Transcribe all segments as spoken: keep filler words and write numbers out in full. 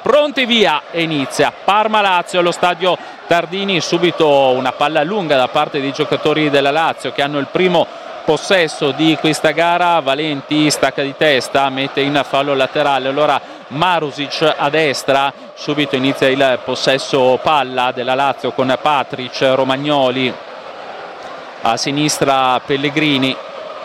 pronti via, e inizia Parma-Lazio allo stadio Tardini. Subito una palla lunga da parte dei giocatori della Lazio che hanno il primo possesso di questa gara. Valenti stacca di testa, mette in fallo laterale, allora Marusic a destra. Subito inizia il possesso palla della Lazio con Patric, Romagnoli a sinistra, Pellegrini.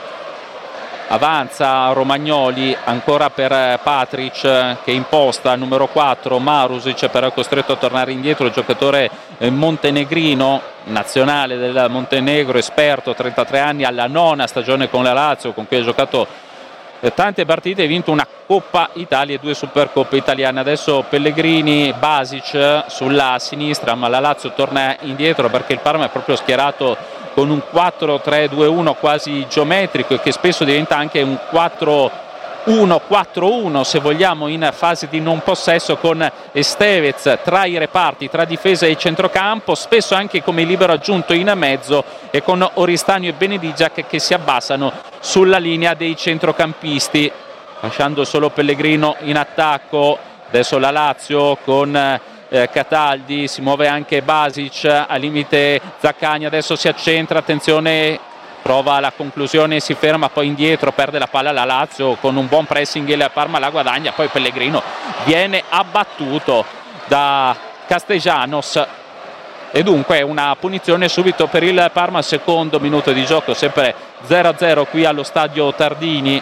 Avanza Romagnoli, ancora per Patric che imposta, numero quattro, Marusic però è costretto a tornare indietro, il giocatore montenegrino, nazionale del Montenegro, esperto, trentatré anni, alla nona stagione con la Lazio, con cui ha giocato tante partite, ha vinto una Coppa Italia e due Supercoppe italiane. Adesso Pellegrini, Basic sulla sinistra, ma la Lazio torna indietro perché il Parma è proprio schierato con un quattro tre due uno quasi geometrico e che spesso diventa anche un quattro uno quattro uno se vogliamo in fase di non possesso, con Estevez tra i reparti, tra difesa e centrocampo, spesso anche come libero aggiunto in mezzo, e con Oristanio e Benedigiac che si abbassano sulla linea dei centrocampisti, lasciando solo Pellegrino in attacco. Adesso la Lazio con Eh, Cataldi, si muove anche Basic, al limite Zaccagni, adesso si accentra, attenzione, prova la conclusione, si ferma, poi indietro, perde la palla la Lazio, con un buon pressing il Parma la guadagna, poi Pellegrino viene abbattuto da Castellanos e dunque una punizione subito per il Parma. Secondo minuto di gioco, sempre zero a zero qui allo stadio Tardini.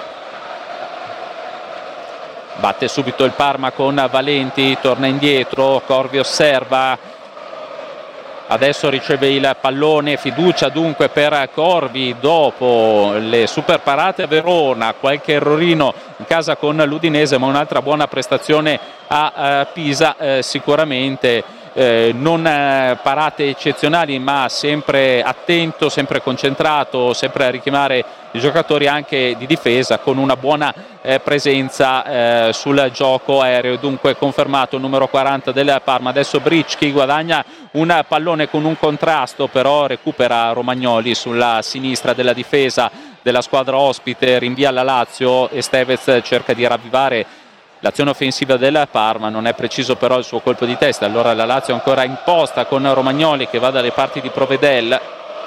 Batte subito il Parma con Valenti, torna indietro, Corvi osserva, adesso riceve il pallone, fiducia dunque per Corvi dopo le super parate a Verona, qualche errorino in casa con l'Udinese, ma un'altra buona prestazione a Pisa, eh, sicuramente. Eh, non eh, parate eccezionali, ma sempre attento, sempre concentrato, sempre a richiamare i giocatori anche di difesa, con una buona eh, presenza eh, sul gioco aereo. Dunque confermato il numero quaranta del Parma. Adesso Bricchi guadagna un pallone con un contrasto, però recupera Romagnoli sulla sinistra della difesa della squadra ospite, rinvia la Lazio e Estevez cerca di ravvivare l'azione offensiva del Parma, non è preciso però il suo colpo di testa, allora la Lazio ancora imposta con Romagnoli che va dalle parti di Provedel.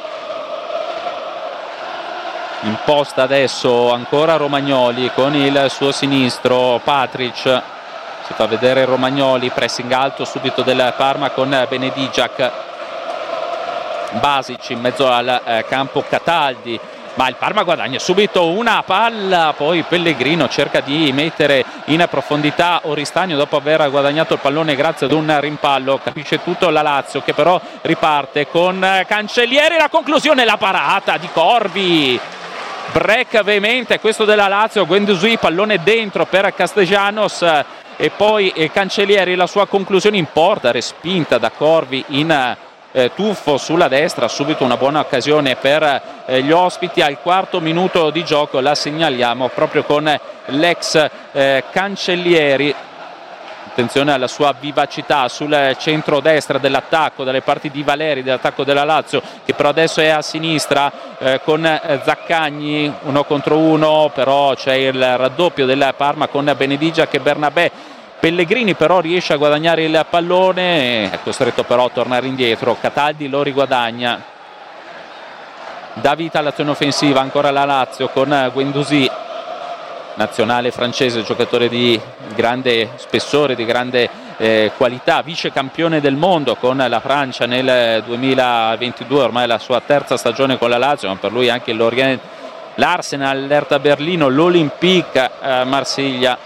Imposta adesso ancora Romagnoli con il suo sinistro, Patric, si fa vedere Romagnoli, pressing alto subito del Parma con Benedigiac, Basic in mezzo al eh, campo, Cataldi, ma il Parma guadagna subito una palla, poi Pellegrino cerca di mettere in profondità Oristanio dopo aver guadagnato il pallone grazie ad un rimpallo, capisce tutto la Lazio che però riparte con Cancellieri, la conclusione, la parata di Corvi, break veemente questo della Lazio, Guendouzi, pallone dentro per Castellanos e poi Cancellieri, la sua conclusione in porta, respinta da Corvi in Eh, tuffo sulla destra. Subito una buona occasione per eh, gli ospiti. Al quarto minuto di gioco la segnaliamo proprio con l'ex eh, Cancellieri. Attenzione alla sua vivacità sul centro-destra dell'attacco, dalle parti di Valeri, dell'attacco della Lazio, che però adesso è a sinistra eh, con eh, Zaccagni, uno contro uno, però c'è il raddoppio del Parma con Benedigiac e Bernabé. Pellegrini però riesce a guadagnare il pallone, è costretto però a tornare indietro, Cataldi lo riguadagna, dà vita all'azione offensiva ancora la Lazio con Guendouzi, nazionale francese, giocatore di grande spessore, di grande eh, qualità, vice campione del mondo con la Francia nel duemilaventidue, ormai la sua terza stagione con la Lazio, ma per lui anche l'Orient, l'Arsenal, l'Hertha Berlino, l'Olympique eh, Marsiglia.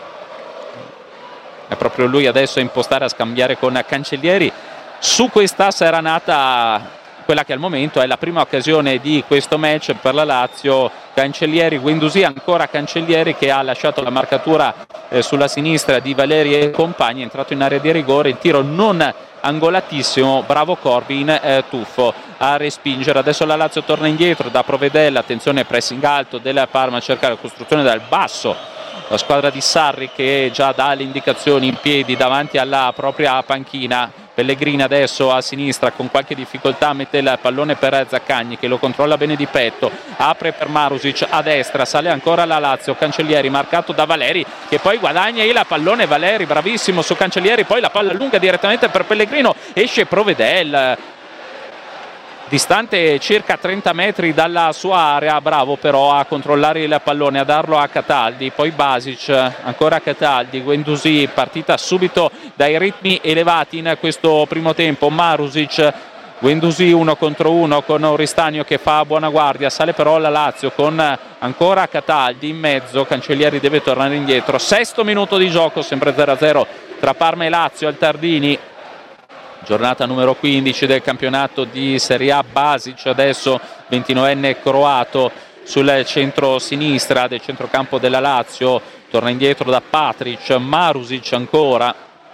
È proprio lui adesso a impostare, a scambiare con Cancellieri. Su quest'asse era nata quella che al momento è la prima occasione di questo match per la Lazio. Cancellieri, Guendouzi, ancora Cancellieri che ha lasciato la marcatura eh, sulla sinistra di Valeri e compagni, è entrato in area di rigore, il tiro non angolatissimo, bravo Corvi in eh, tuffo a respingere. Adesso la Lazio torna indietro da Provedella, attenzione pressing alto della Parma, cerca la costruzione dal basso. La squadra di Sarri che già dà le indicazioni in piedi davanti alla propria panchina, Pellegrini adesso a sinistra con qualche difficoltà mette il pallone per Zaccagni che lo controlla bene di petto, apre per Marusic a destra, sale ancora la Lazio, Cancellieri marcato da Valeri che poi guadagna il pallone, Valeri bravissimo su Cancellieri, poi la palla lunga direttamente per Pellegrino, esce Provedel distante circa trenta metri dalla sua area, bravo però a controllare il pallone, a darlo a Cataldi, poi Basic, ancora Cataldi, Guendouzi, partita subito dai ritmi elevati in questo primo tempo, Marusic, Guendouzi uno contro uno con Oristanio che fa buona guardia, sale però la Lazio con ancora Cataldi in mezzo, Cancellieri deve tornare indietro, sesto minuto di gioco, sempre zero a zero tra Parma e Lazio al Tardini. Giornata numero quindici del campionato di Serie A, Basic adesso ventinovenne croato sul centro-sinistra del centrocampo della Lazio, torna indietro da Patric, Marusic ancora,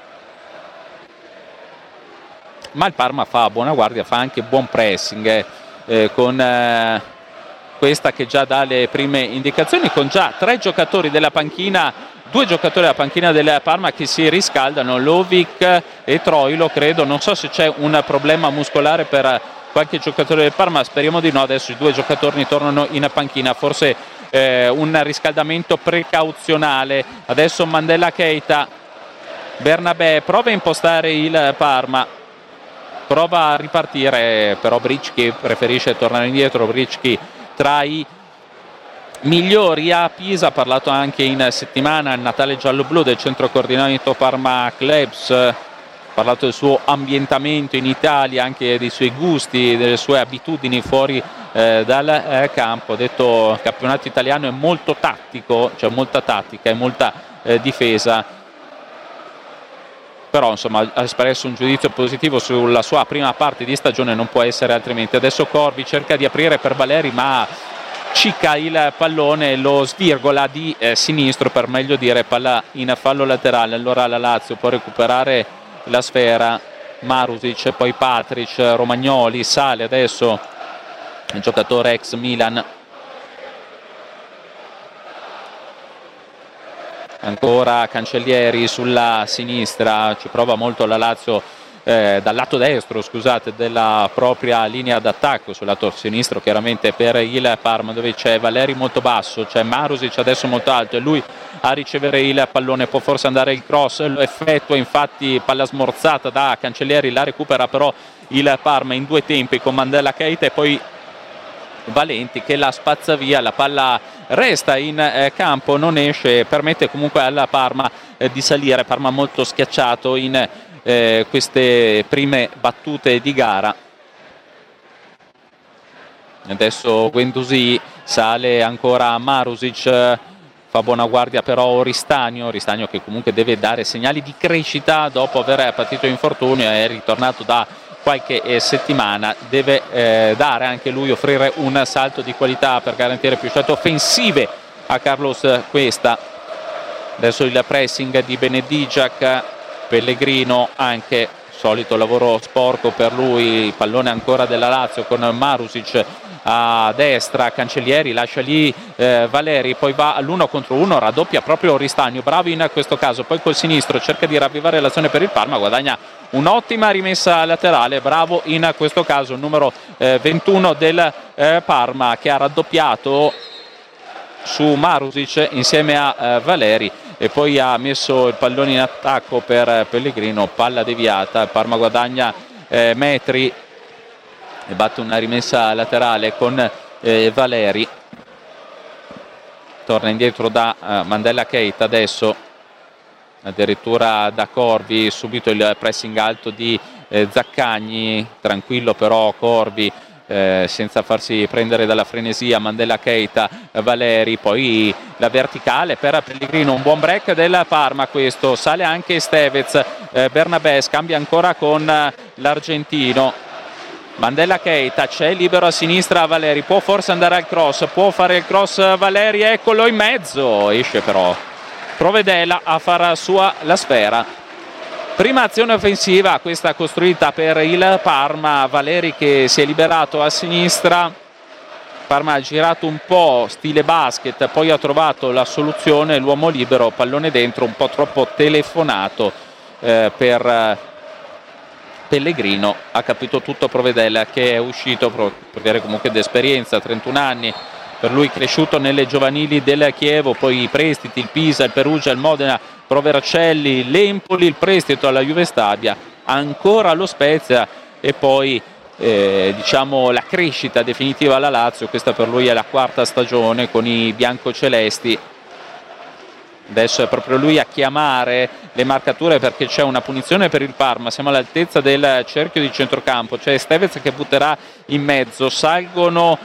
ma il Parma fa buona guardia, fa anche buon pressing eh, eh, con eh, questa che già dà le prime indicazioni, con già tre giocatori della panchina, due giocatori della panchina del Parma che si riscaldano, Lovic e Troilo credo, non so se c'è un problema muscolare per qualche giocatore del Parma, speriamo di no, adesso i due giocatori tornano in panchina, forse eh, un riscaldamento precauzionale, adesso Mandela Keita, Bernabé prova a impostare il Parma, prova a ripartire, però Bricchi preferisce tornare indietro, Bricchi tra i migliori a Pisa, ha parlato anche in settimana il Natale giallo-blu del centro coordinamento Parma Clubs, ha parlato del suo ambientamento in Italia, anche dei suoi gusti, delle sue abitudini fuori eh, dal eh, campo, ha detto il campionato italiano è molto tattico, c'è cioè molta tattica e molta eh, difesa, però insomma ha espresso un giudizio positivo sulla sua prima parte di stagione, non può essere altrimenti. Adesso Corvi cerca di aprire per Valeri ma cicca il pallone, lo svirgola di eh, sinistro, per meglio dire palla in fallo laterale, allora la Lazio può recuperare la sfera, Marusic, poi Patric, Romagnoli, sale adesso il giocatore ex Milan, ancora Cancellieri sulla sinistra, ci prova molto la Lazio Eh, dal lato destro scusate della propria linea d'attacco, sul lato sinistro chiaramente per il Parma dove c'è Valeri molto basso, c'è Marusic adesso molto alto e lui a ricevere il pallone, può forse andare il cross, lo effettua infatti, palla smorzata da Cancellieri, la recupera però il Parma in due tempi con Mandela Keita e poi Valenti che la spazza via, la palla resta in eh, campo, non esce, permette comunque alla Parma eh, di salire, Parma molto schiacciato in Eh, queste prime battute di gara. Adesso Guendouzi, sale ancora Marusic, fa buona guardia però Oristanio, Oristanio che comunque deve dare segnali di crescita dopo aver patito infortunio, è ritornato da qualche eh, settimana, deve eh, dare anche lui, offrire un salto di qualità per garantire più scelte offensive a Carlos Cuesta. Adesso il pressing di Benedigiac, Pellegrino anche, solito lavoro sporco per lui, pallone ancora della Lazio con Marusic a destra, Cancellieri lascia lì eh, Valeri, poi va all'uno contro uno, raddoppia proprio Oristanio, bravi in questo caso, poi col sinistro cerca di ravvivare l'azione per il Parma, guadagna un'ottima rimessa laterale, bravo in questo caso il numero eh, ventuno del eh, Parma che ha raddoppiato su Marusic insieme a eh, Valeri e poi ha messo il pallone in attacco per Pellegrino, palla deviata, il Parma guadagna eh, metri e batte una rimessa laterale con eh, Valeri, torna indietro da eh, Mandela Keita adesso, addirittura da Corvi, subito il pressing alto di eh, Zaccagni, tranquillo però Corvi, Eh, senza farsi prendere dalla frenesia, Mandela Keita, Valeri, poi la verticale per Pellegrino, un buon break del Parma questo, sale anche Stevez, eh, Bernabé scambia ancora con eh, l'argentino, Mandela Keita, c'è libero a sinistra Valeri, può forse andare al cross, può fare il cross Valeri, eccolo in mezzo, esce però Provedela a far sua la sfera. Prima azione offensiva, questa costruita per il Parma, Valeri che si è liberato a sinistra, Parma ha girato un po' stile basket, poi ha trovato la soluzione, l'uomo libero, pallone dentro, un po' troppo telefonato eh, per Pellegrino ha capito tutto Provedel, che è uscito portiere comunque d'esperienza, trentuno anni, per lui cresciuto nelle giovanili del Chievo, poi i prestiti, il Pisa, il Perugia, il Modena, Provercelli, l'Empoli, il prestito alla Juve Stabia, ancora lo Spezia e poi eh, diciamo la crescita definitiva alla Lazio. Questa per lui è la quarta stagione con i biancocelesti. Adesso è proprio lui a chiamare le marcature, perché c'è una punizione per il Parma, siamo all'altezza del cerchio di centrocampo, c'è Stevez che butterà in mezzo, salgono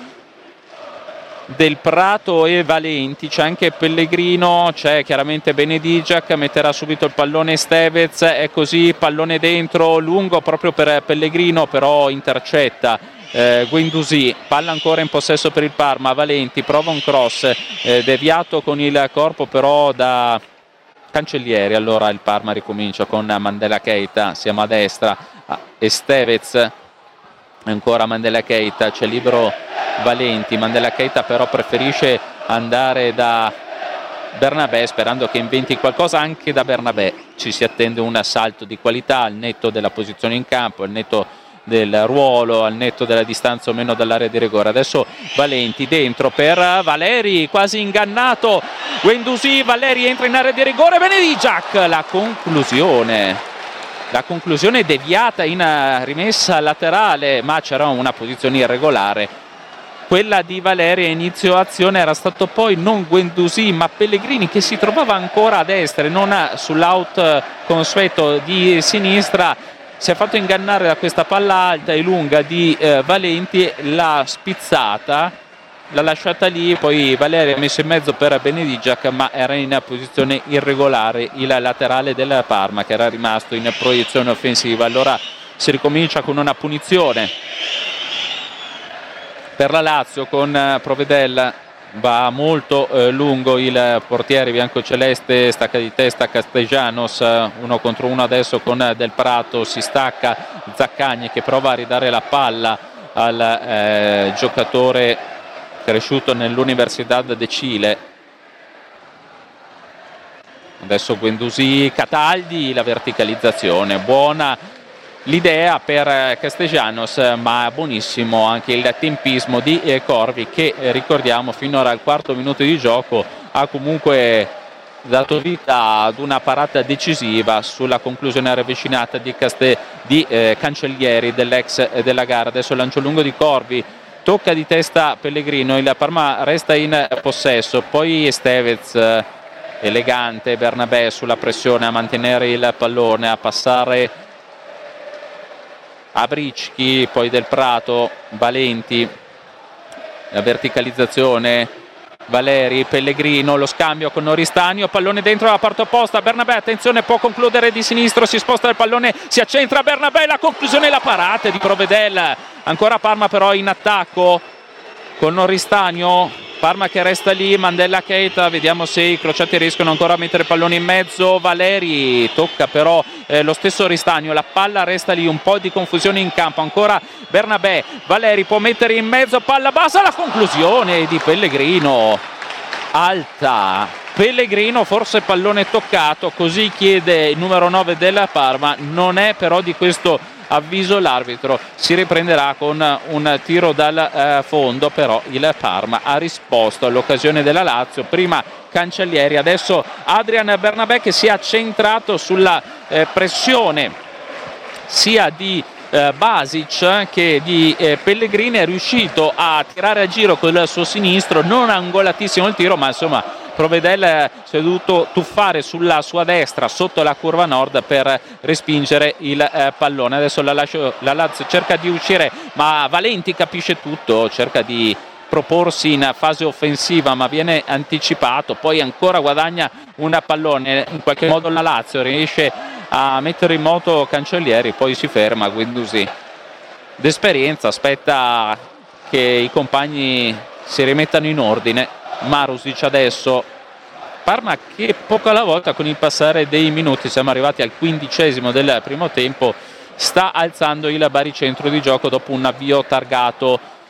Del Prato e Valenti, c'è anche Pellegrino, c'è chiaramente Benedigiac, metterà subito il pallone Stevez, è così, pallone dentro, lungo proprio per Pellegrino, però intercetta Eh, Guendouzi, palla ancora in possesso per il Parma, Valenti prova un cross eh, deviato con il corpo però da Cancellieri. Allora il Parma ricomincia con Mandela Keita, siamo a destra ah, e Stevez, ancora Mandela Keita, c'è libero Valenti, Mandela Keita però preferisce andare da Bernabé sperando che inventi qualcosa anche da Bernabé. Ci si attende un salto di qualità al netto della posizione in campo, al netto del ruolo, al netto della distanza o meno dall'area di rigore. Adesso Valenti dentro per Valeri, quasi ingannato Guendouzi, Valeri entra in area di rigore, Benedigiac, la conclusione la conclusione deviata in rimessa laterale, ma c'era una posizione irregolare quella di Valeri. A inizio azione era stato poi non Guendouzi ma Pellegrini che si trovava ancora a destra e non sull'out consueto di sinistra. Si è fatto ingannare da questa palla alta e lunga di eh, Valenti, l'ha spizzata, l'ha lasciata lì, poi Valeri ha messo in mezzo per Benedigiac, ma era in posizione irregolare il laterale del Parma che era rimasto in proiezione offensiva. Allora si ricomincia con una punizione per la Lazio con eh, Provedel. Va molto eh, lungo il portiere biancoceleste, stacca di testa Castellanos, uno contro uno adesso con Del Prato, si stacca Zaccagni che prova a ridare la palla al eh, giocatore cresciuto nell'Universidad de Chile. Adesso Guendouzi, Cataldi, la verticalizzazione buona l'idea per Castellanos, ma buonissimo anche il tempismo di Corvi che ricordiamo finora al quarto minuto di gioco ha comunque dato vita ad una parata decisiva sulla conclusione ravvicinata di, Caste, di eh, Cancellieri dell'ex della gara. Adesso il lancio lungo di Corvi, tocca di testa Pellegrino, il Parma resta in possesso, poi Stevez elegante, Bernabé sulla pressione a mantenere il pallone, a passare a Bricchi, poi Del Prato, Valenti, la verticalizzazione, Valeri, Pellegrino, lo scambio con Oristanio, pallone dentro la parte opposta, Bernabé, attenzione, può concludere di sinistro, si sposta il pallone, si accentra Bernabé, la conclusione e la parata di Provedel. Ancora Parma però in attacco con Oristanio, Parma che resta lì, Mandela Keita, vediamo se i crociati riescono ancora a mettere pallone in mezzo, Valeri, tocca però eh, lo stesso Oristanio, la palla resta lì, un po' di confusione in campo, ancora Bernabé, Valeri può mettere in mezzo, palla bassa, la conclusione di Pellegrino, alta, Pellegrino forse pallone toccato, così chiede il numero nove della Parma, non è però di questo avviso l'arbitro, si riprenderà con un tiro dal eh, fondo, però il Parma ha risposto all'occasione della Lazio, prima Cancellieri, adesso Adrian Bernabé che si è centrato sulla eh, pressione sia di eh, Basic che di eh, Pellegrini, è riuscito a tirare a giro col suo sinistro, non angolatissimo il tiro, ma insomma Provedel si è dovuto tuffare sulla sua destra sotto la curva nord per respingere il eh, pallone. Adesso la, lascio, la Lazio cerca di uscire, ma Valenti capisce tutto, cerca di proporsi in fase offensiva ma viene anticipato, poi ancora guadagna un pallone, in qualche modo la Lazio riesce a mettere in moto Cancellieri, poi si ferma Guendouzi d'esperienza, aspetta che i compagni si rimettano in ordine. Marusic adesso, Parma che poco alla volta con il passare dei minuti, siamo arrivati al quindicesimo del primo tempo, sta alzando il baricentro di gioco dopo un avvio targato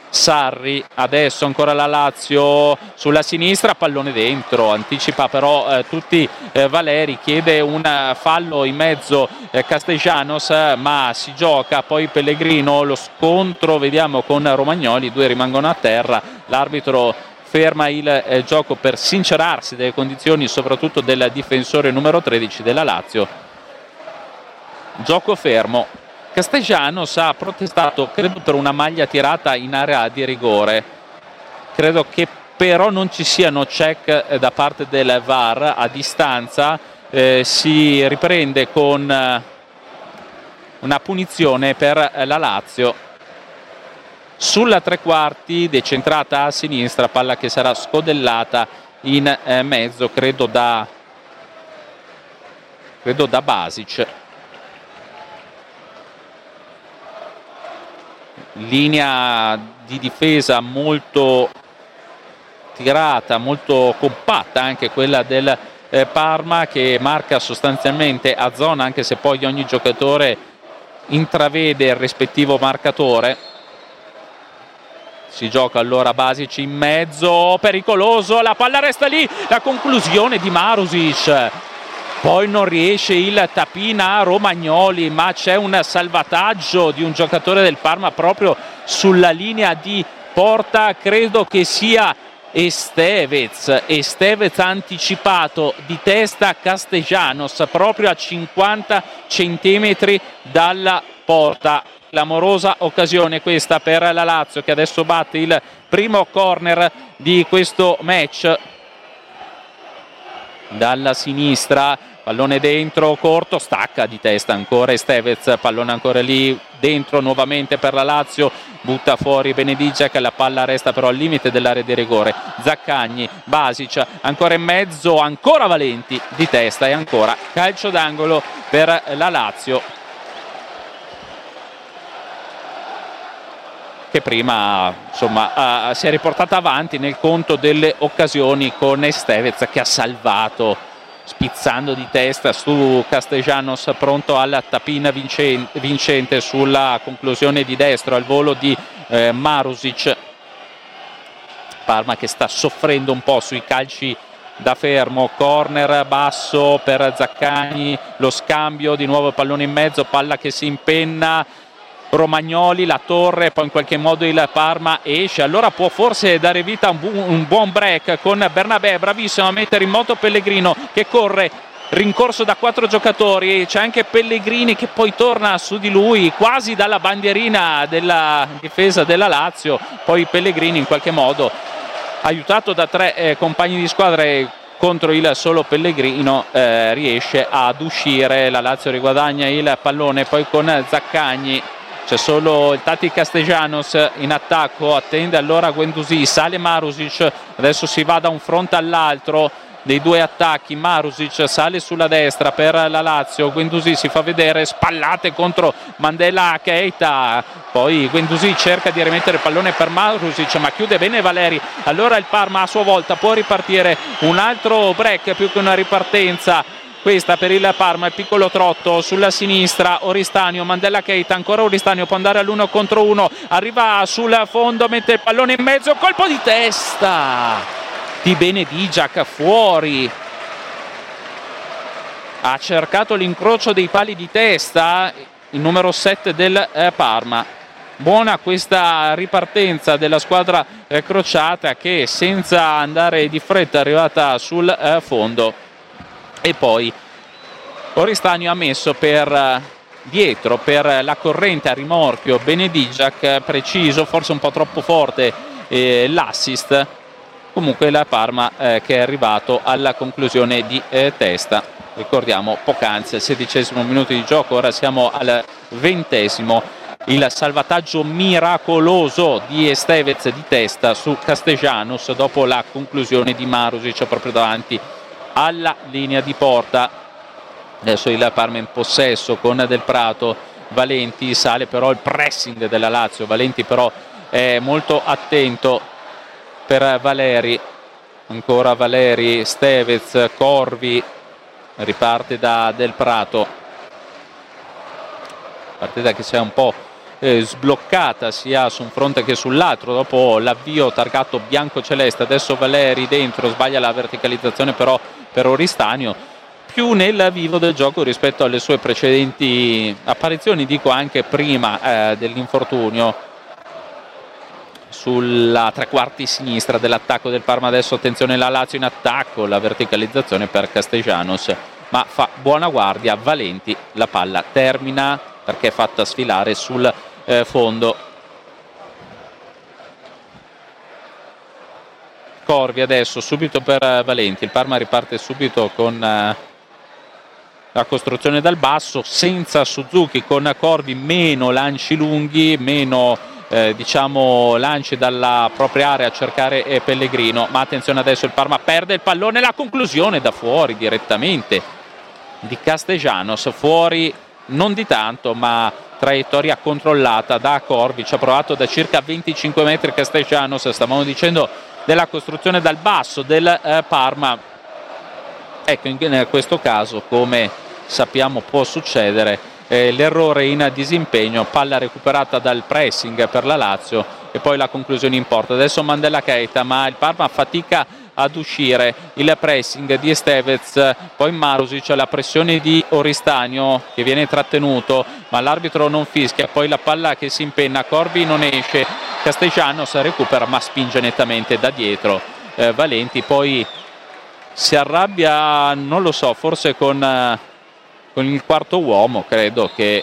Sarri. Adesso ancora la Lazio sulla sinistra, pallone dentro, anticipa però eh, tutti eh, Valeri, chiede un fallo in mezzo eh, Castellanos, ma si gioca poi Pellegrino, lo scontro vediamo con Romagnoli, i due rimangono a terra, l'arbitro ferma il eh, gioco per sincerarsi delle condizioni soprattutto del difensore numero tredici della Lazio. Gioco fermo. Castellanos ha protestato credo per una maglia tirata in area di rigore, credo che però non ci siano check da parte del V A R a distanza, eh, si riprende con eh, una punizione per la Lazio sulla tre quarti, decentrata a sinistra, palla che sarà scodellata in eh, mezzo credo da credo da Basic. Linea di difesa molto tirata, molto compatta anche quella del eh, Parma, che marca sostanzialmente a zona, anche se poi ogni giocatore intravede il rispettivo marcatore. Si gioca allora Basic in mezzo, pericoloso, la palla resta lì, la conclusione di Marusic. Poi non riesce il tapina a Romagnoli, ma c'è un salvataggio di un giocatore del Parma proprio sulla linea di porta, credo che sia Estevez. Estevez ha anticipato di testa Castellanos proprio a cinquanta centimetri dalla porta. Clamorosa occasione questa per la Lazio, che adesso batte il primo corner di questo match. Dalla sinistra, pallone dentro, corto, stacca di testa ancora Estevez, pallone ancora lì dentro nuovamente per la Lazio, butta fuori Benedicek, la palla resta però al limite dell'area di rigore. Zaccagni, Basic, ancora in mezzo, ancora Valenti di testa e ancora calcio d'angolo per la Lazio, che prima insomma uh, si è riportata avanti nel conto delle occasioni con Estevez che ha salvato spizzando di testa su Castellanos, pronto alla tapina vincente sulla conclusione di destro al volo di eh, Marusic. Parma che sta soffrendo un po' sui calci da fermo, corner basso per Zaccagni, lo scambio, di nuovo pallone in mezzo, palla che si impenna, Romagnoli, la torre, poi in qualche modo il Parma esce, allora può forse dare vita a un, bu- un buon break con Bernabé, bravissimo a mettere in moto Pellegrino che corre, rincorso da quattro giocatori, c'è anche Pellegrini che poi torna su di lui quasi dalla bandierina della difesa della Lazio, poi Pellegrini in qualche modo aiutato da tre eh, compagni di squadra e contro il solo Pellegrino eh, riesce ad uscire, la Lazio riguadagna il pallone, poi con Zaccagni c'è solo il Tati Castellanos in attacco, attende allora Guendouzi, sale Marusic, adesso si va da un fronte all'altro dei due attacchi, Marusic sale sulla destra per la Lazio, Guendouzi si fa vedere, spallate contro Mandela Keita, poi Guendouzi cerca di rimettere il pallone per Marusic ma chiude bene Valeri, allora il Parma a sua volta può ripartire, un altro break più che una ripartenza questa per il Parma, il piccolo trotto sulla sinistra, Oristanio, Mandela Keita, ancora Oristanio, può andare all'uno contro uno, arriva sul fondo, mette il pallone in mezzo, colpo di testa di Benedicek fuori, ha cercato l'incrocio dei pali di testa il numero sette del eh, Parma. Buona questa ripartenza della squadra eh, crociata che senza andare di fretta è arrivata sul eh, fondo. E poi Oristanio ha messo per dietro per la corrente a rimorchio Benedicek, preciso, forse un po' troppo forte eh, l'assist, comunque la Parma eh, che è arrivato alla conclusione di eh, testa, ricordiamo poc'anzi al sedicesimo minuto di gioco, ora siamo al ventesimo, il salvataggio miracoloso di Estevez di testa su Castellanos dopo la conclusione di Marusic proprio davanti alla linea di porta. Adesso il Parma in possesso con Del Prato, Valenti, sale però il pressing della Lazio, Valenti però è molto attento per Valeri, ancora Valeri, Estevez, Corvi, riparte da Del Prato, partita che si è un po' eh, sbloccata sia su un fronte che sull'altro dopo l'avvio targato bianco-celeste. Adesso Valeri dentro, sbaglia la verticalizzazione però per Oristagno, più nel vivo del gioco rispetto alle sue precedenti apparizioni, dico anche prima eh, dell'infortunio, sulla tre quarti sinistra dell'attacco del Parma. Adesso attenzione la Lazio in attacco, la verticalizzazione per Castellanos, ma fa buona guardia Valenti, la palla termina perché è fatta sfilare sul eh, fondo. Corvi adesso subito per Valenti, il Parma riparte subito con eh, la costruzione dal basso, senza Suzuki, con Corvi meno lanci lunghi, meno Eh, diciamo lanci dalla propria area a cercare eh, Pellegrino, ma attenzione adesso il Parma perde il pallone, la conclusione da fuori direttamente di Castellanos, fuori non di tanto ma traiettoria controllata da Corvi, ci ha provato da circa venticinque metri Castellanos. Stavamo dicendo della costruzione dal basso del eh, Parma, ecco in, in questo caso, come sappiamo può succedere, Eh, l'errore in disimpegno, palla recuperata dal pressing per la Lazio e poi la conclusione in porta. Adesso Mandela Keita, ma il Parma fatica ad uscire, il pressing di Estevez, poi Marusic, la pressione di Oristagno che viene trattenuto ma l'arbitro non fischia, poi la palla che si impenna, Corvi non esce, Castellanos recupera ma spinge nettamente da dietro eh, Valenti, poi si arrabbia, non lo so, forse con... Eh, con il quarto uomo, credo che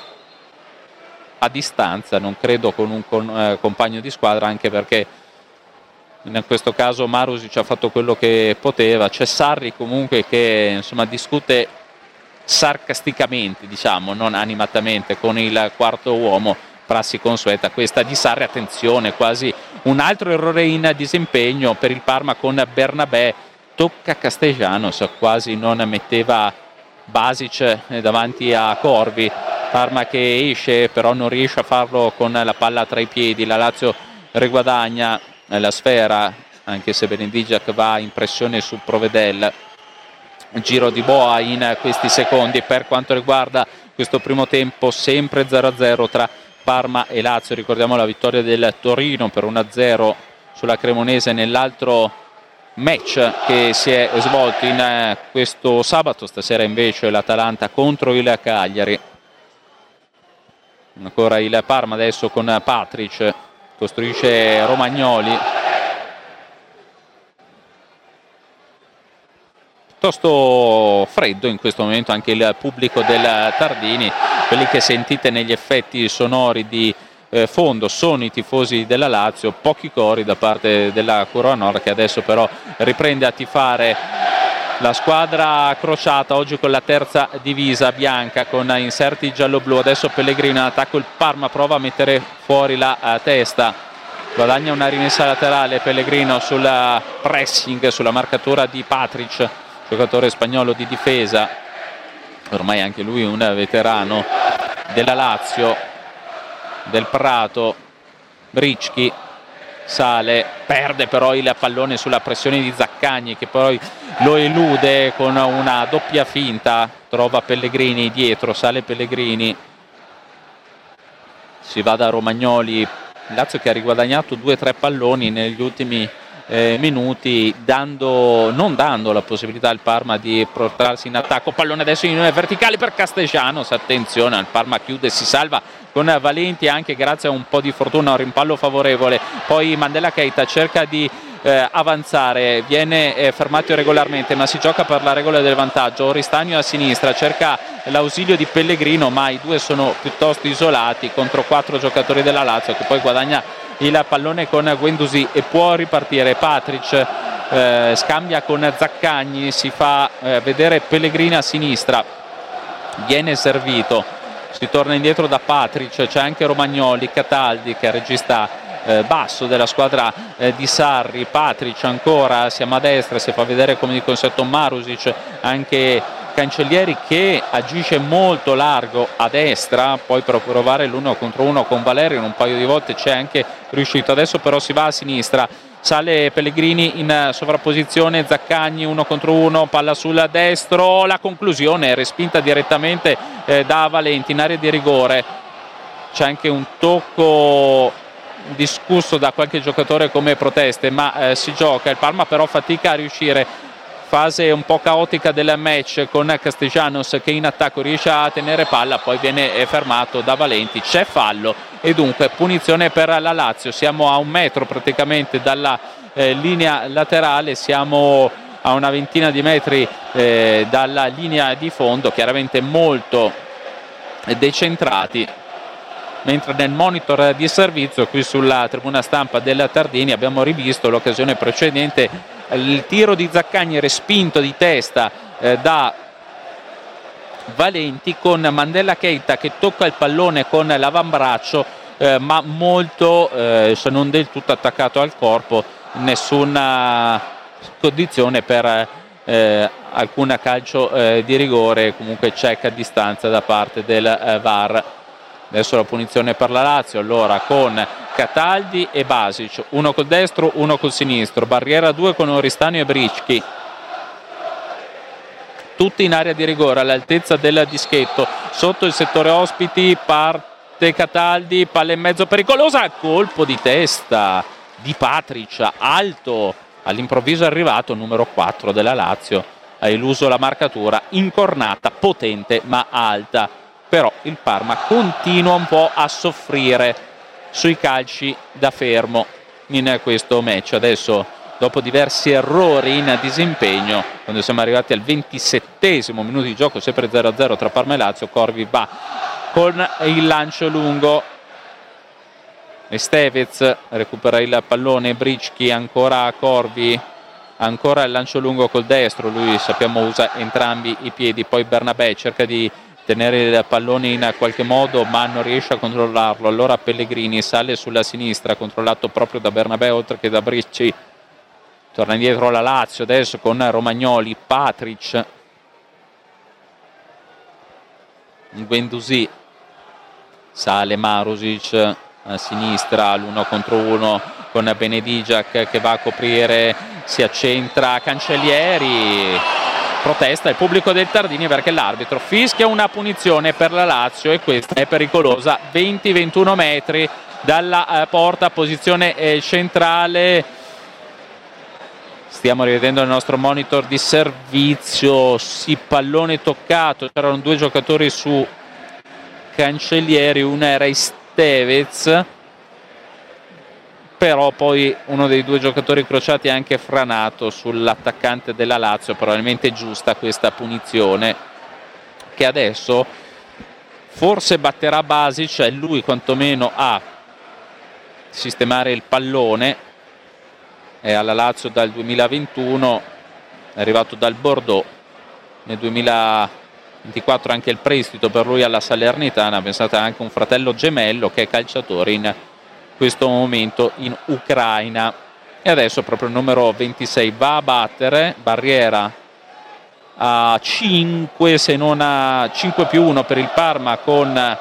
a distanza, non credo con un con, eh, compagno di squadra, anche perché in questo caso Marusic ha fatto quello che poteva. C'è Sarri comunque che insomma discute sarcasticamente, diciamo, non animatamente, con il quarto uomo, prassi consueta questa di Sarri. Attenzione, quasi un altro errore in disimpegno per il Parma con Bernabé, tocca Castellanos, quasi non metteva Basic davanti a Corvi, Parma che esce però non riesce a farlo con la palla tra i piedi. La Lazio riguadagna la sfera, anche se Benedigiac va in pressione su Provedel. Giro di boa in questi secondi per quanto riguarda questo primo tempo, sempre zero a zero tra Parma e Lazio. Ricordiamo la vittoria del Torino per uno a zero sulla Cremonese nell'altro match che si è svolto in questo sabato. Stasera invece l'Atalanta contro il Cagliari. Ancora il Parma adesso con Patric, costruisce Romagnoli, piuttosto freddo in questo momento anche il pubblico del Tardini. Quelli che sentite negli effetti sonori di Eh, fondo sono i tifosi della Lazio, pochi cori da parte della Curva Nord, che adesso però riprende a tifare la squadra crociata, oggi con la terza divisa bianca con inserti giallo-blu. Adesso Pellegrino in attacco, il Parma prova a mettere fuori la uh, testa, guadagna una rimessa laterale Pellegrino sul pressing, sulla marcatura di Patric, giocatore spagnolo di difesa, ormai anche lui un veterano della Lazio. Del Prato, Bricchi sale, perde però il pallone sulla pressione di Zaccagni che poi lo elude con una doppia finta, trova Pellegrini dietro, sale Pellegrini, si va da Romagnoli. Lazio che ha riguadagnato due o tre palloni negli ultimi eh, minuti, dando, non dando la possibilità al Parma di portarsi in attacco. Pallone adesso in verticale per Castellanos, attenzione, il Parma chiude, si salva con Valenti anche grazie a un po' di fortuna, un rimpallo favorevole. Poi Mandela Keita cerca di eh, avanzare, viene eh, fermato regolarmente ma si gioca per la regola del vantaggio. Oristagno a sinistra cerca l'ausilio di Pellegrino ma i due sono piuttosto isolati contro quattro giocatori della Lazio, che poi guadagna il pallone con Guendouzi e può ripartire. Patric eh, scambia con Zaccagni, si fa eh, vedere Pellegrini a sinistra, viene servito, si torna indietro da Patric, c'è anche Romagnoli, Cataldi che è regista eh, basso della squadra eh, di Sarri. Patric ancora, siamo a destra, si fa vedere come di consueto Marusic, anche Cancellieri che agisce molto largo a destra, poi per provare l'uno contro uno con Valerio un paio di volte c'è anche riuscito. Adesso però si va a sinistra, sale Pellegrini in sovrapposizione, Zaccagni uno contro uno, palla sul destro, la conclusione è respinta direttamente eh, da Valenti in area di rigore. c'è anche un tocco discusso da qualche giocatore come proteste, ma eh, si gioca. Il Parma però fatica a riuscire, fase un po' caotica del match con Castellanos che in attacco riesce a tenere palla, poi viene fermato da Valenti, c'è fallo e dunque punizione per la Lazio. Siamo a un metro praticamente dalla eh, linea laterale, siamo a una ventina di metri eh, dalla linea di fondo, chiaramente molto decentrati, mentre nel monitor di servizio qui sulla tribuna stampa del Tardini abbiamo rivisto l'occasione precedente, il tiro di Zaccagni respinto di testa eh, da Valenti, con Mandela Keita che tocca il pallone con l'avambraccio eh, ma molto, eh, se non del tutto attaccato al corpo, nessuna condizione per eh, alcun calcio eh, di rigore, comunque check a distanza da parte del eh, V A R. Adesso la punizione per la Lazio, allora con Cataldi e Basic, uno col destro, uno col sinistro, barriera due con Oristano e Bricchi, tutti in area di rigore all'altezza del dischetto. Sotto il settore ospiti parte Cataldi, palla in mezzo pericolosa, colpo di testa di Patric, alto, all'improvviso è arrivato numero quattro della Lazio, ha eluso la marcatura, incornata, potente ma alta. Però il Parma continua un po' a soffrire sui calci da fermo in questo match. Adesso, dopo diversi errori in disimpegno, quando siamo arrivati al ventisettesimo minuto di gioco, sempre zero a zero tra Parma e Lazio, Corvi va con il lancio lungo, Estevez recupera il pallone, Bricchi ancora a Corvi, ancora il lancio lungo col destro, lui sappiamo usa entrambi i piedi, poi Bernabé cerca di tenere il pallone in qualche modo ma non riesce a controllarlo, allora Pellegrini sale sulla sinistra, controllato proprio da Bernabé oltre che da Bricci, torna indietro la Lazio adesso con Romagnoli, Patric, Guendouzi, sale Marusic a sinistra, l'uno contro uno con Benedigiac che va a coprire, si accentra Cancellieri, protesta il pubblico del Tardini perché l'arbitro fischia una punizione per la Lazio e questa è pericolosa, venti ventuno metri dalla eh, porta, posizione eh, centrale. Stiamo rivedendo il nostro monitor di servizio, sì, pallone toccato, c'erano due giocatori su Cancellieri, una era Estevez, però poi uno dei due giocatori incrociati è anche franato sull'attaccante della Lazio, probabilmente giusta questa punizione, che adesso forse batterà Basic, è lui quantomeno a sistemare il pallone, è alla Lazio dal duemilaventuno, è arrivato dal Bordeaux, nel duemilaventiquattro anche il prestito per lui alla Salernitana, pensate anche un fratello gemello che è calciatore in questo momento in Ucraina. E adesso proprio il numero ventisei va a battere, barriera a cinque, se non a cinque più uno per il Parma, con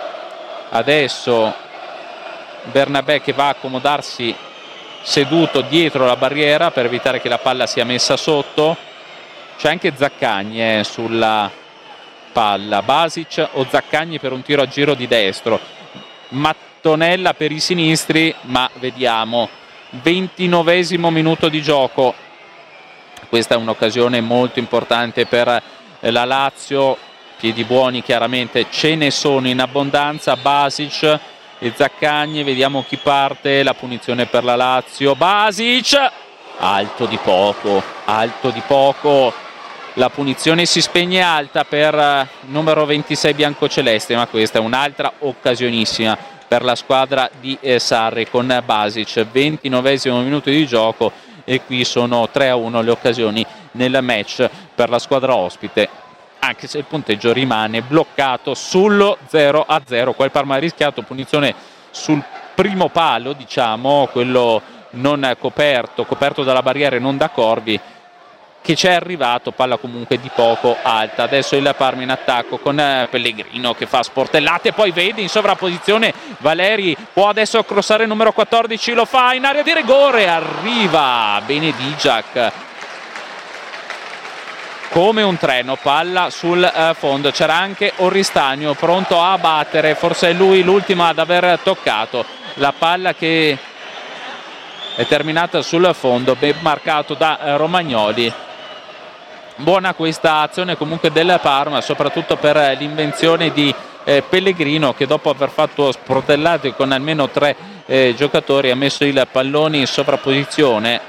adesso Bernabé che va a accomodarsi seduto dietro la barriera per evitare che la palla sia messa sotto. C'è anche Zaccagni eh, sulla palla, Basic o Zaccagni per un tiro a giro di destro, Mattonella per i sinistri, ma vediamo. ventinovesimo minuto di gioco, questa è un'occasione molto importante per la Lazio, piedi buoni chiaramente ce ne sono in abbondanza, Basic e Zaccagni, vediamo chi parte, la punizione per la Lazio, Basic, alto di poco, alto di poco, la punizione si spegne alta per numero ventisei biancoceleste, ma questa è un'altra occasionissima per la squadra di Sarri con Basic, ventinovesimo minuto di gioco e qui sono tre a uno le occasioni nel match per la squadra ospite, anche se il punteggio rimane bloccato sullo zero a zero. Qua il Parma ha rischiato punizione sul primo palo, diciamo, quello non coperto, coperto dalla barriera e non da Corvi, che c'è arrivato, palla comunque di poco alta. Adesso il Parma in attacco con Pellegrino che fa sportellate, poi vede in sovrapposizione Valeri, può adesso crossare il numero quattordici, lo fa in area di rigore, arriva Benedigiac come un treno, palla sul eh, fondo, c'era anche Oristagno pronto a battere, forse è lui l'ultimo ad aver toccato la palla che è terminata sul fondo, ben marcato da eh, Romagnoli. Buona questa azione comunque del Parma, soprattutto per l'invenzione di eh, Pellegrino, che dopo aver fatto sprotellate con almeno tre eh, giocatori ha messo il pallone in sovrapposizione.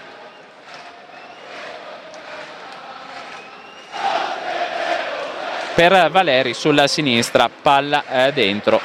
Per Valeri sulla sinistra, palla eh, dentro.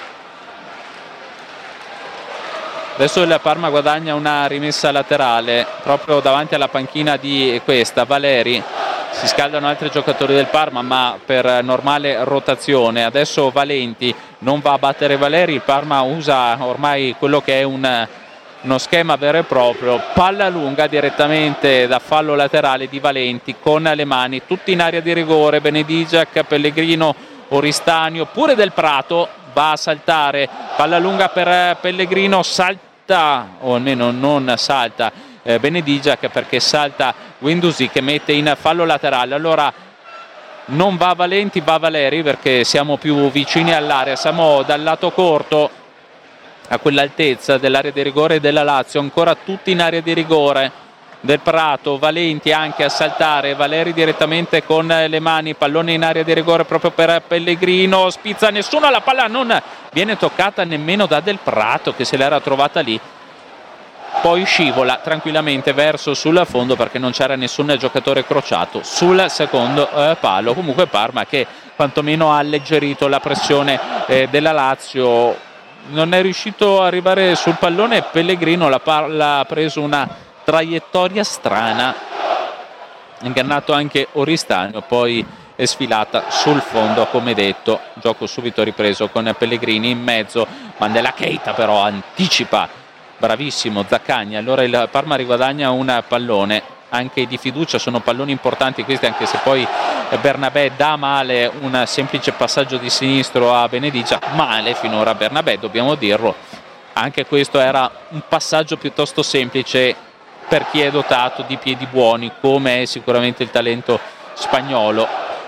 Adesso il Parma guadagna una rimessa laterale proprio davanti alla panchina di questa Valeri. Si scaldano altri giocatori del Parma, ma per normale rotazione. Adesso Valenti non va a battere Valeri, il Parma usa ormai quello che è un, uno schema vero e proprio. Palla lunga direttamente da fallo laterale di Valenti con le mani, tutti in area di rigore. Benedigiac, Pellegrino, Oristagno, pure Del Prato va a saltare. Palla lunga per Pellegrino, salta, o almeno non salta eh, Benedigiac, perché salta Guendouzi che mette in fallo laterale. Allora non va Valenti, va Valeri, perché siamo più vicini all'area, siamo dal lato corto a quell'altezza dell'area di rigore della Lazio, ancora tutti in area di rigore. Del Prato, Valenti anche a saltare, Valeri direttamente con le mani, pallone in area di rigore proprio per Pellegrino, spizza nessuno, la palla non viene toccata nemmeno da Del Prato che se l'era trovata lì, poi scivola tranquillamente verso sul fondo perché non c'era nessun giocatore crociato sul secondo eh, palo. Comunque Parma che quantomeno ha alleggerito la pressione eh, della Lazio, non è riuscito ad arrivare sul pallone. Pellegrino la palla ha preso una traiettoria strana, ingannato anche Oristagno, poi è sfilata sul fondo come detto. Gioco subito ripreso con Pellegrini in mezzo, Mandela Keita però anticipa, bravissimo Zaccagni. Allora il Parma riguadagna un pallone anche di fiducia, sono palloni importanti questi, anche se poi Bernabé dà male un semplice passaggio di sinistro a Benedigiac, male finora Bernabé, dobbiamo dirlo. Anche questo era un passaggio piuttosto semplice per chi è dotato di piedi buoni, come è sicuramente il talento spagnolo.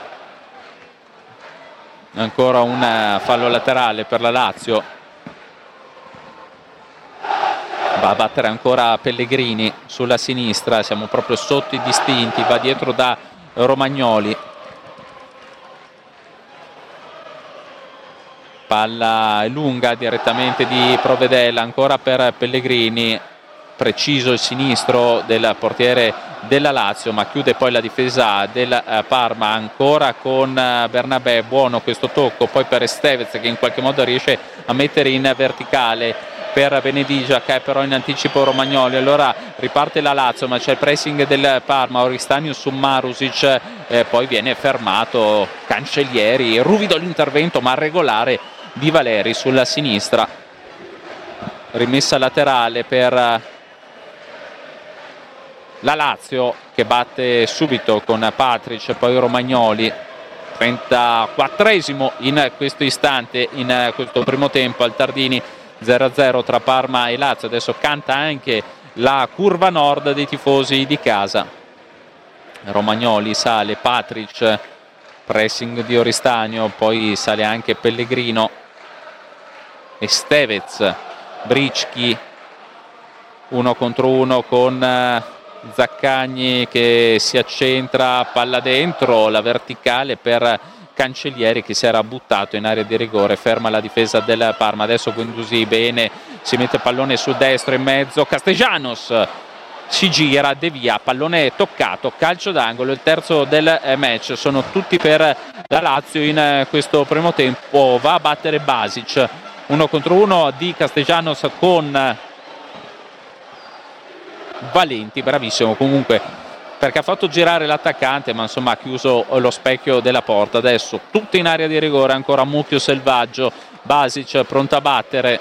Ancora un fallo laterale per la Lazio, va a battere ancora Pellegrini sulla sinistra, siamo proprio sotto i distinti, va dietro da Romagnoli. Palla lunga direttamente di Provedella, ancora per Pellegrini, preciso il sinistro del portiere della Lazio, ma chiude poi la difesa del Parma ancora con Bernabé. Buono questo tocco poi per Estevez che in qualche modo riesce a mettere in verticale per Benedigiac, che è però in anticipo Romagnoli. Allora riparte la Lazio, ma c'è il pressing del Parma, Oristagno su Marusic, eh, poi viene fermato Cancellieri, ruvido l'intervento ma regolare di Valeri sulla sinistra. Rimessa laterale per la Lazio che batte subito con Patric, poi Romagnoli. trentaquattresimo in questo istante, in questo primo tempo al Tardini, zero a zero tra Parma e Lazio. Adesso canta anche la curva nord dei tifosi di casa. Romagnoli sale, Patric, pressing di Oristagno, poi sale anche Pellegrino, Estevez, Bricchi, uno contro uno con Zaccagni che si accentra, palla dentro, la verticale per Cancellieri che si era buttato in area di rigore, ferma la difesa del Parma. Adesso Guendouzi bene, si mette pallone sul destro in mezzo, Castellanos si gira, devia, pallone toccato, calcio d'angolo, il terzo del match. Sono tutti per la Lazio in questo primo tempo. Va a battere Basic, uno contro uno di Castellanos con Valenti, bravissimo comunque perché ha fatto girare l'attaccante, ma insomma ha chiuso lo specchio della porta. Adesso tutti in area di rigore, ancora mucchio selvaggio, Basic pronto a battere,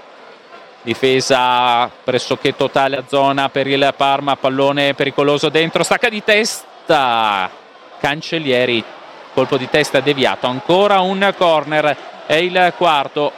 difesa pressoché totale a zona per il Parma, pallone pericoloso dentro, stacca di testa Cancellieri, colpo di testa deviato, ancora un corner, è il quarto.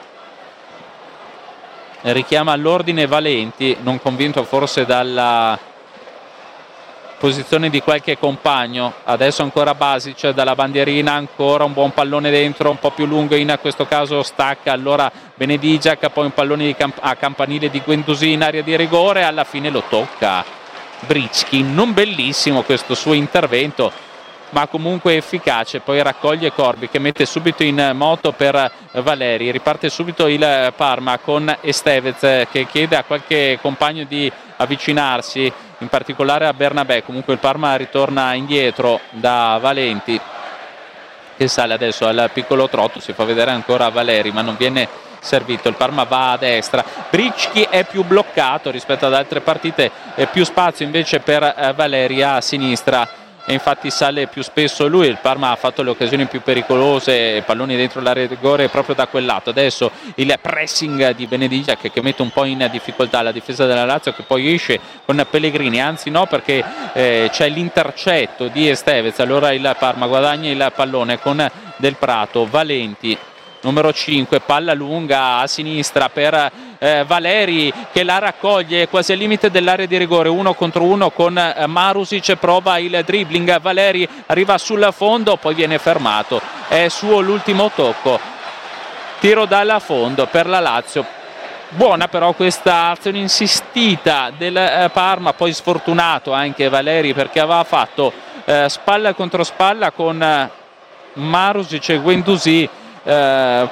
Richiama all'ordine Valenti, non convinto forse dalla posizione di qualche compagno. Adesso ancora Basic dalla bandierina, ancora un buon pallone dentro, un po' più lungo, in questo caso stacca allora Benedigiac, poi un pallone di camp- a campanile di Guendouzi in area di rigore, alla fine lo tocca Bricchi. Non bellissimo questo suo intervento, ma comunque efficace. Poi raccoglie Corbi che mette subito in moto per Valeri, riparte subito il Parma con Estevez che chiede a qualche compagno di avvicinarsi, in particolare a Bernabé. Comunque il Parma ritorna indietro da Valenti che sale adesso al piccolo trotto, si fa vedere ancora Valeri ma non viene servito. Il Parma va a destra, Bricchi è più bloccato rispetto ad altre partite, è più spazio invece per Valeri a sinistra e infatti sale più spesso lui. Il Parma ha fatto le occasioni più pericolose, palloni dentro l'area di rigore proprio da quel lato. Adesso il pressing di Benedigiac che mette un po' in difficoltà la difesa della Lazio, che poi esce con Pellegrini, anzi no, perché eh, c'è l'intercetto di Estevez. Allora il Parma guadagna il pallone con Del Prato, Valenti numero cinque, palla lunga a sinistra per eh, Valeri che la raccoglie quasi al limite dell'area di rigore, uno contro uno con eh, Marusic, prova il dribbling, Valeri arriva sul fondo, poi viene fermato, è suo l'ultimo tocco, tiro dalla fondo per la Lazio. Buona però questa azione insistita del eh, Parma, poi sfortunato anche Valeri perché aveva fatto eh, spalla contro spalla con eh, Marusic e Guendouzi. Eh,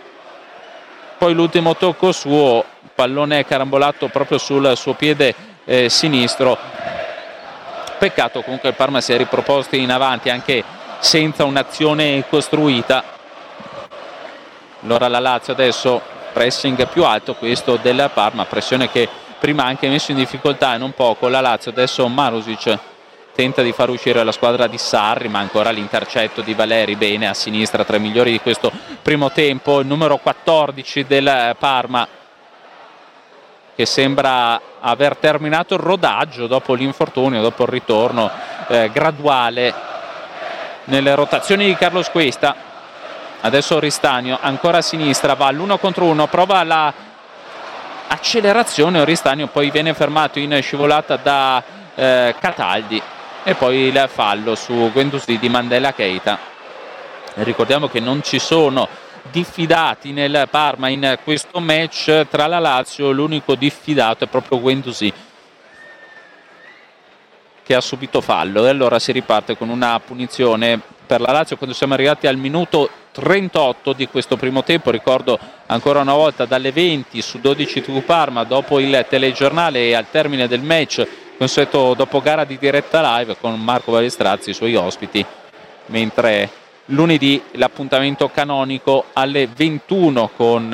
poi l'ultimo tocco suo, pallone carambolato proprio sul suo piede eh, sinistro. Peccato, comunque il Parma si è riproposto in avanti anche senza un'azione costruita. Allora la Lazio adesso pressing più alto, questo del Parma, pressione che prima ha anche messo in difficoltà e non poco la Lazio. Adesso Marusic tenta di far uscire la squadra di Sarri, ma ancora l'intercetto di Valeri bene a sinistra, tra i migliori di questo primo tempo. Il numero quattordici del Parma che sembra aver terminato il rodaggio dopo l'infortunio, dopo il ritorno eh, graduale nelle rotazioni di Carlos Cuesta. Adesso Ristanio ancora a sinistra, va all'uno contro uno, prova la accelerazione Ristanio, poi viene fermato in scivolata da eh, Cataldi. E poi il fallo su Guendouzi di Mandela Keita. Ricordiamo che non ci sono diffidati nel Parma in questo match, tra la Lazio l'unico diffidato è proprio Guendouzi che ha subito fallo, e allora si riparte con una punizione per la Lazio quando siamo arrivati al minuto trentotto di questo primo tempo. Ricordo ancora una volta dalle venti su dodici tivù Parma, dopo il telegiornale e al termine del match consueto dopo gara di diretta live con Marco Balestrazzi, i suoi ospiti, mentre lunedì l'appuntamento canonico alle ventuno con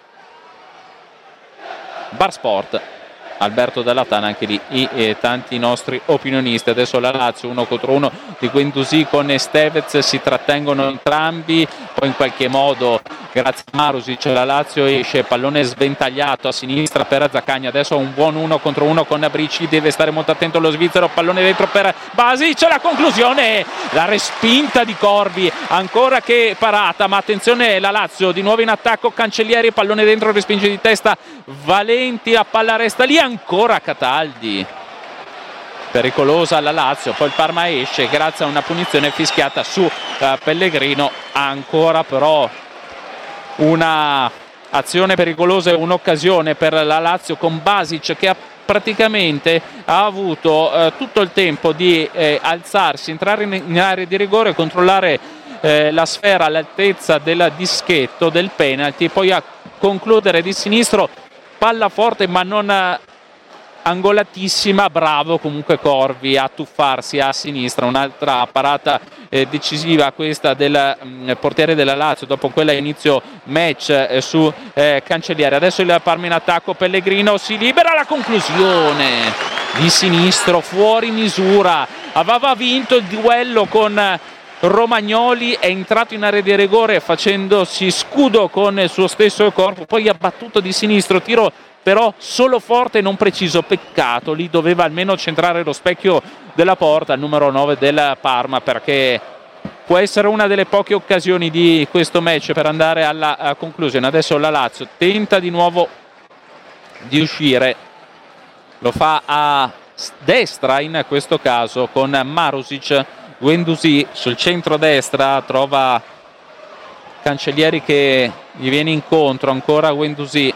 Bar Sport. Alberto Dalla Tana, anche lì e, e tanti nostri opinionisti. Adesso la Lazio uno contro uno di Guendouzi con Estevez, si trattengono entrambi, poi in qualche modo grazie a Marusic la Lazio esce, pallone sventagliato a sinistra per Zaccagni. Adesso un buon uno contro uno con Bricchi, deve stare molto attento lo svizzero, pallone dentro per Basic, la conclusione, la respinta di Corbi, ancora che parata, ma attenzione la Lazio di nuovo in attacco, Cancellieri, pallone dentro, respinge di testa Valenti, a palla resta lì ancora Cataldi, pericolosa la Lazio. Poi il Parma esce grazie a una punizione fischiata su uh, Pellegrino, ancora però una azione pericolosa e un'occasione per la Lazio con Basic che ha praticamente ha avuto uh, tutto il tempo di eh, alzarsi, entrare in, in area di rigore, controllare eh, la sfera all'altezza del dischetto del penalty, poi a concludere di sinistro, palla forte ma non angolatissima, bravo comunque Corvi a tuffarsi a sinistra. Un'altra parata eh, decisiva questa del mh, portiere della Lazio dopo quella inizio match eh, su eh, Cancellieri. Adesso il Parma in attacco, Pellegrino si libera, la conclusione di sinistro fuori misura, aveva vinto il duello con Romagnoli, è entrato in area di rigore facendosi scudo con il suo stesso corpo, poi ha battuto di sinistro, tiro però solo forte e non preciso, peccato, lì doveva almeno centrare lo specchio della porta il numero nove del Parma, perché può essere una delle poche occasioni di questo match per andare alla conclusione. Adesso la Lazio tenta di nuovo di uscire, lo fa a destra in questo caso con Marusic. Guendouzi sul centro-destra trova Cancellieri che gli viene incontro, ancora Guendouzi,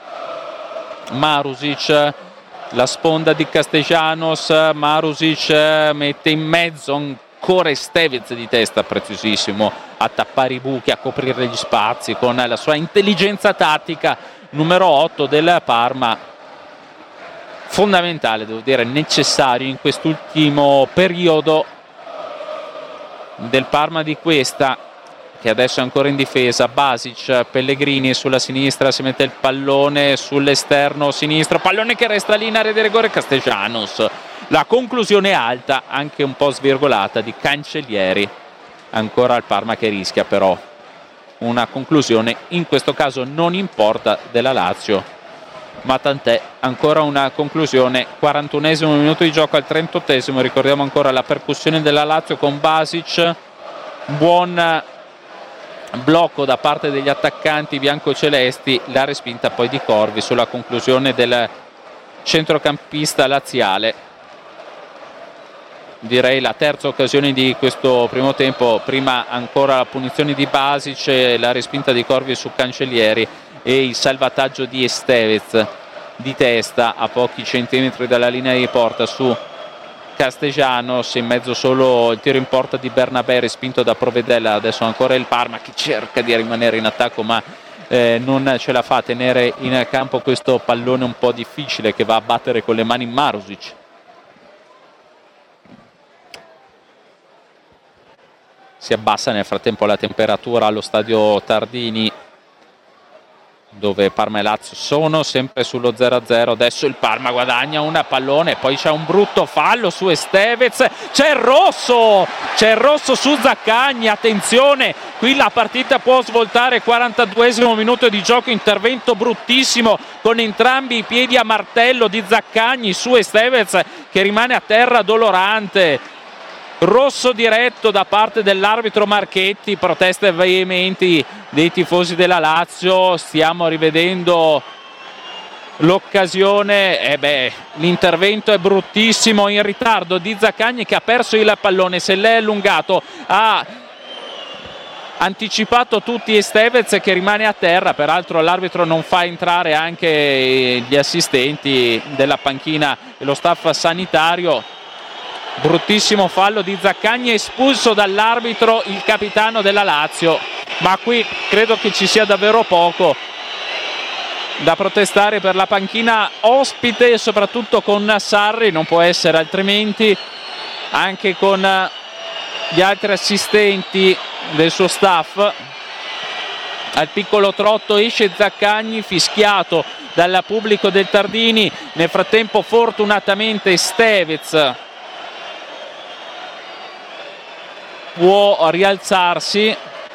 Marusic, la sponda di Castellanos, Marusic mette in mezzo ancora Estevez di testa, preziosissimo a tappare i buchi, a coprire gli spazi con la sua intelligenza tattica, numero otto del Parma, fondamentale, devo dire necessario in quest'ultimo periodo del Parma di questa, che adesso è ancora in difesa. Basic, Pellegrini sulla sinistra, si mette il pallone sull'esterno sinistro, pallone che resta lì in area di rigore, Castellanos, la conclusione alta, anche un po' svirgolata, di Cancellieri. Ancora il Parma che rischia però una conclusione, in questo caso non importa, della Lazio, ma tant'è, ancora una conclusione. quarantunesimo minuto di gioco al trentottesimo, ricordiamo ancora la percussione della Lazio con Basic, buon blocco da parte degli attaccanti biancocelesti, la respinta poi di Corvi sulla conclusione del centrocampista laziale. Direi la terza occasione di questo primo tempo, prima ancora la punizione di Basic, la respinta di Corvi su Cancellieri e il salvataggio di Estevez di testa a pochi centimetri dalla linea di porta su Castellanos, in mezzo solo il tiro in porta di Bernabé respinto da Provedella. Adesso ancora il Parma che cerca di rimanere in attacco ma eh, non ce la fa a tenere in campo questo pallone un po' difficile che va a battere con le mani Marusic. Si abbassa nel frattempo la temperatura allo stadio Tardini, dove Parma e Lazio sono sempre sullo zero a zero. Adesso il Parma guadagna un pallone, poi c'è un brutto fallo su Estevez, c'è il rosso, c'è il rosso su Zaccagni, attenzione, qui la partita può svoltare. quarantaduesimo minuto di gioco, intervento bruttissimo con entrambi i piedi a martello di Zaccagni su Estevez che rimane a terra dolorante. Rosso diretto da parte dell'arbitro Marchetti, proteste veementi dei tifosi della Lazio. Stiamo rivedendo l'occasione, e beh, l'intervento è bruttissimo, in ritardo di Zaccagni che ha perso il pallone, se l'è allungato, ha anticipato tutti Estevez che rimane a terra. Peraltro l'arbitro non fa entrare anche gli assistenti della panchina e lo staff sanitario. Bruttissimo fallo di Zaccagni, espulso dall'arbitro il capitano della Lazio, ma qui credo che ci sia davvero poco da protestare per la panchina ospite, soprattutto con Sarri, non può essere altrimenti, anche con gli altri assistenti del suo staff. Al piccolo trotto esce Zaccagni, fischiato dal pubblico del Tardini. Nel frattempo fortunatamente Estevez può rialzarsi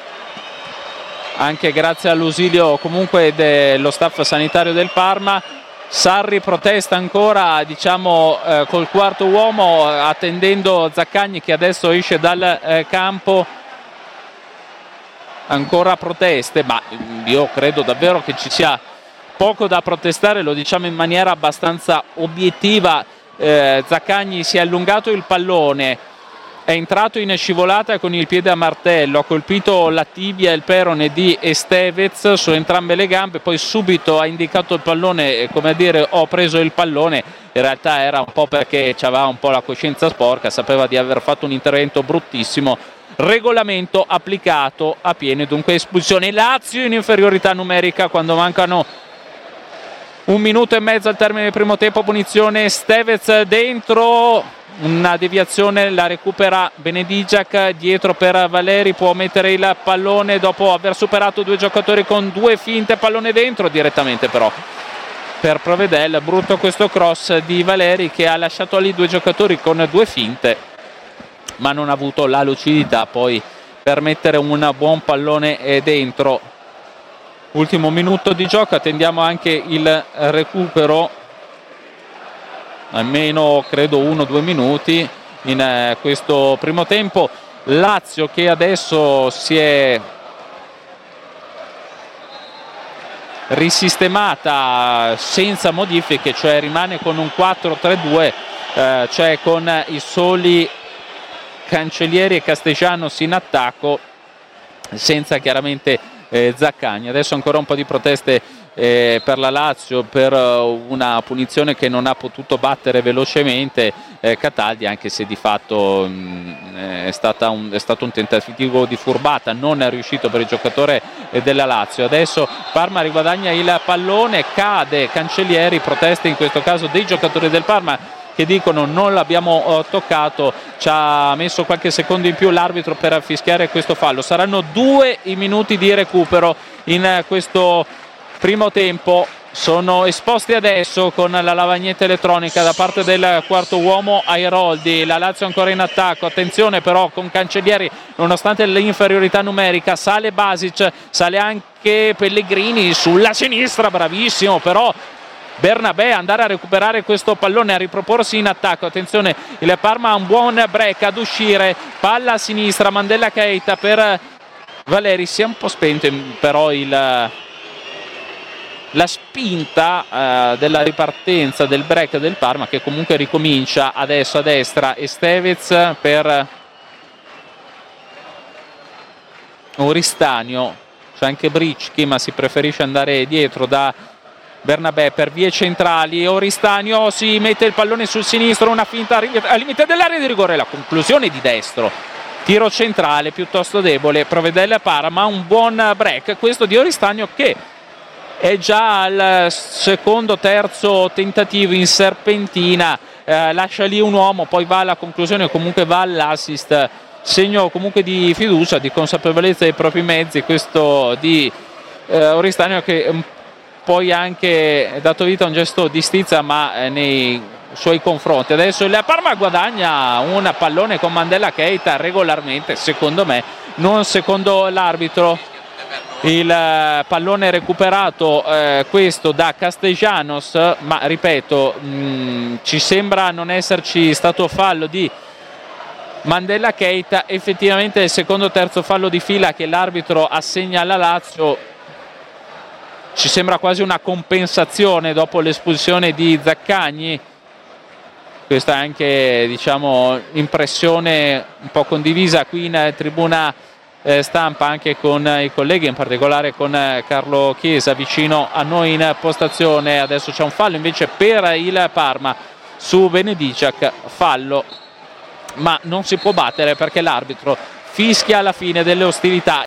anche grazie all'ausilio comunque dello staff sanitario del Parma. Sarri protesta ancora, diciamo, eh, col quarto uomo, attendendo Zaccagni che adesso esce dal eh, campo. Ancora proteste, ma io credo davvero che ci sia poco da protestare, lo diciamo in maniera abbastanza obiettiva. eh, Zaccagni si è allungato il pallone, è entrato in scivolata con il piede a martello, ha colpito la tibia e il perone di Estevez su entrambe le gambe, poi subito ha indicato il pallone, come a dire ho preso il pallone. In realtà era un po' perché aveva un po' la coscienza sporca, sapeva di aver fatto un intervento bruttissimo. Regolamento applicato a piene, dunque espulsione. Lazio in inferiorità numerica quando mancano un minuto e mezzo al termine del primo tempo. Punizione, Estevez dentro, una deviazione, la recupera Benedigiac, dietro per Valeri, può mettere il pallone dopo aver superato due giocatori con due finte, pallone dentro direttamente però per Provedel. Brutto questo cross di Valeri che ha lasciato lì due giocatori con due finte, ma non ha avuto la lucidità poi per mettere un buon pallone dentro. Ultimo minuto di gioco, attendiamo anche il recupero, almeno credo uno o due minuti in eh, questo primo tempo. Lazio che adesso si è risistemata senza modifiche, cioè rimane con un quattro tre due eh, cioè con i soli Cancellieri e Castellanos in attacco, senza chiaramente eh, Zaccagni. Adesso ancora un po' di proteste eh, per la Lazio per uh, una punizione che non ha potuto battere velocemente eh, Cataldi, anche se di fatto mh, è, stata un, è stato un tentativo di furbata, non è riuscito per il giocatore eh, della Lazio. Adesso Parma riguadagna il pallone, cade Cancellieri, proteste in questo caso dei giocatori del Parma che dicono non l'abbiamo uh, toccato, ci ha messo qualche secondo in più l'arbitro per fischiare questo fallo. Saranno due i minuti di recupero in uh, questo primo tempo, sono esposti adesso con la lavagnetta elettronica da parte del quarto uomo Airoldi. La Lazio ancora in attacco, attenzione però con Cancellieri, nonostante l'inferiorità numerica sale Basic, sale anche Pellegrini sulla sinistra, bravissimo però Bernabé andare a recuperare questo pallone, a riproporsi in attacco. Attenzione, il Parma ha un buon break ad uscire, palla a sinistra, Mandela Keita per Valeri, si è un po' spento però il, la spinta eh, della ripartenza del break del Parma, che comunque ricomincia adesso a destra. Estevez per Oristanio, c'è anche Bricchi ma si preferisce andare dietro da Bernabé per vie centrali. Oristanio si mette il pallone sul sinistro, una finta al limite dell'area di rigore, la conclusione di destro, tiro centrale piuttosto debole, provvede il Parma, un buon break questo di Oristanio che è già al secondo terzo tentativo in serpentina, eh, lascia lì un uomo, poi va alla conclusione, comunque va all'assist, segno comunque di fiducia, di consapevolezza dei propri mezzi questo di eh, Oristanio, che poi anche dato vita a un gesto di stizza ma eh, nei suoi confronti. Adesso il Parma guadagna un pallone con Mandela Keita regolarmente, secondo me, non secondo l'arbitro. Il pallone recuperato eh, questo da Castellanos, ma ripeto mh, ci sembra non esserci stato fallo di Mandela Keita. Effettivamente il secondo o terzo fallo di fila che l'arbitro assegna alla Lazio, ci sembra quasi una compensazione dopo l'espulsione di Zaccagni. Questa è anche, diciamo, impressione un po' condivisa qui in tribuna eh, stampa anche con i colleghi, in particolare con eh, Carlo Chiesa vicino a noi in postazione. Adesso c'è un fallo invece per il Parma su Benediciak, fallo ma non si può battere perché l'arbitro fischia alla fine delle ostilità.